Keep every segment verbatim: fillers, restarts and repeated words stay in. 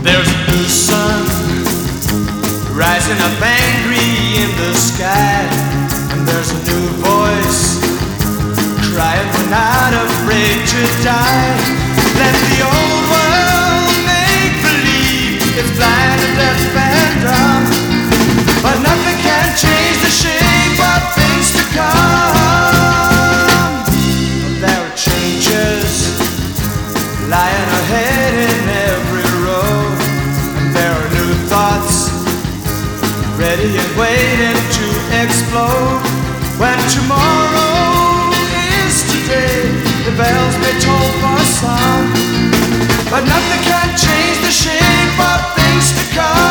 There's a new sun rising up angry in the sky, and there's a new voice crying, we're not afraid to die. Let the old world make believe it's blind and deaf and dumb, but nothing can change the shape of things to come. There are changes lying ahead in every road, and there are new thoughts ready and waiting to explode. When tomorrow is today, the bells may toll for some, but nothing can change the shape of things to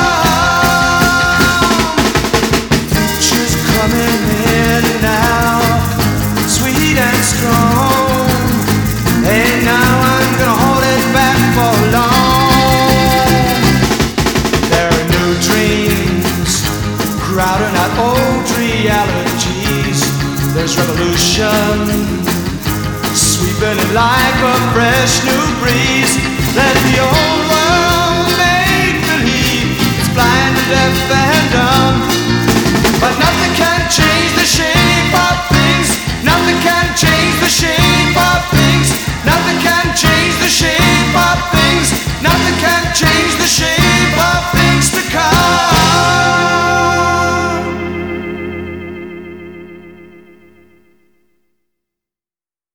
come. Future's coming in now, sweet and strong. Hey, now I'm gonna hold it back for long. There are new dreams crowding out old realities. There's revolution sweeping it like a fresh new breeze. Let the old